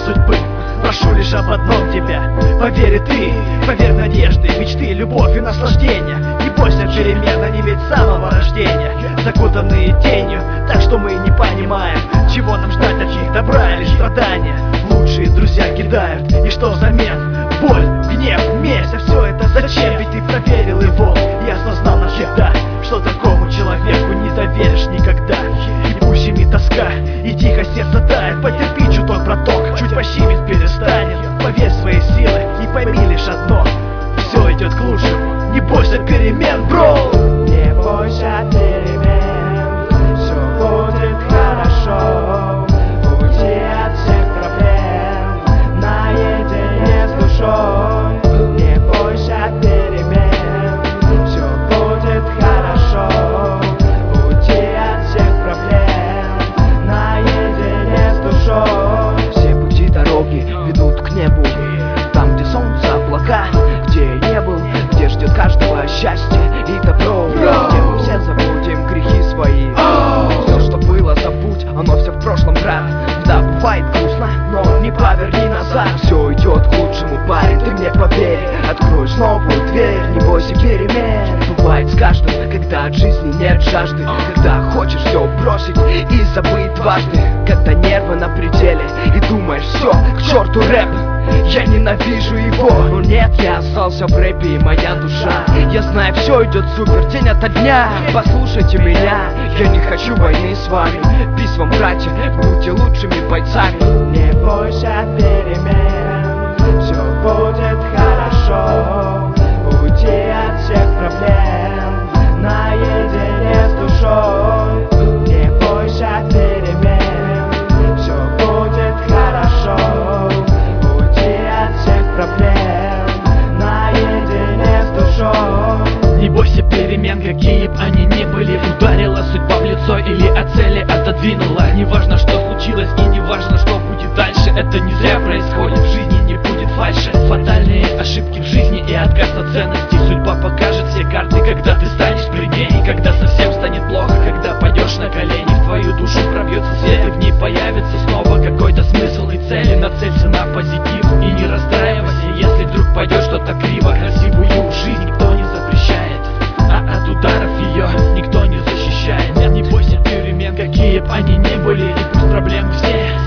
судьбы. Прошу лишь об одном тебя, поверь и ты, поверь в надежды, мечты, любовь и наслаждение. Не бойся перемен, они ведь с самого рождения закутанные тенью, так что мы не понимаем, чего нам ждать от них, добра или страдания. Лучшие друзья кидают, и что взамен? Боль, гнев, месть, а все это зачем? Ведь ты проверил его и осознал навсегда, что такому человеку не доверишь никогда. И пусть щемит тоска, и тихо сердце тает, потерпи чуток, браток, чуть пощемить перестанет. Поверь в свои силы и пойми лишь одно: все идет к лучшему, не бойся перемен, бро. Не бойся перемен, все будет хорошо. Уйди от всех проблем наедине с душой. Не бойся перемен, все будет хорошо. Уйди от всех проблем наедине с душой. Все пути дороги ведут к небу, там, где солнце, облака, где я не был, где ждет каждого счастье и добро, где мы все забудем грехи свои. Все, что было, забудь, оно все в прошлом, брат. Да, бывает грустно, но не поверни назад. Все идет к лучшему, парень, ты мне поверь. Откроешь новую дверь, не бойся перемен. Бывает с каждым, когда от жизни нет жажды, когда хочешь все бросить и забыть дважды, когда нервы на пределе и думаешь: все, к черту рэп, я ненавижу его. Но нет, я остался в рэпе, и моя душа. Я знаю, все идет супер день ото дня. Послушайте меня, я не хочу войны с вами. Пись вам, братья, будьте лучшими бойцами. Не бойся перемен, все будет хорошо. Уйди от всех проблем наедине с душой. Не бойся перемен, все будет хорошо. Уйди от всех проблем наедине с душой. Не бойся перемен, какие б они ни были. Ударила судьба в лицо или от цели отодвинула. Не важно, что случилось, и не важно, что будет дальше. Это не зря происходит, в жизни не будет фальши. Фатальные ошибки в жизни и отказ от ценностей. Судьба покажет все карты, когда ты станешь при ней. И когда совсем станет плохо, когда пойдешь на колени, в твою душу пробьется свет, и в ней появится снова какой-то смысл и цели. Нацелься на позитив и не расстраивайся, если вдруг пойдет что-то криво. Красивую жизнь никто не запрещает, а от ударов ее никто не защищает. Не бойся перемен, какие б они ни были, и пусть проблемы все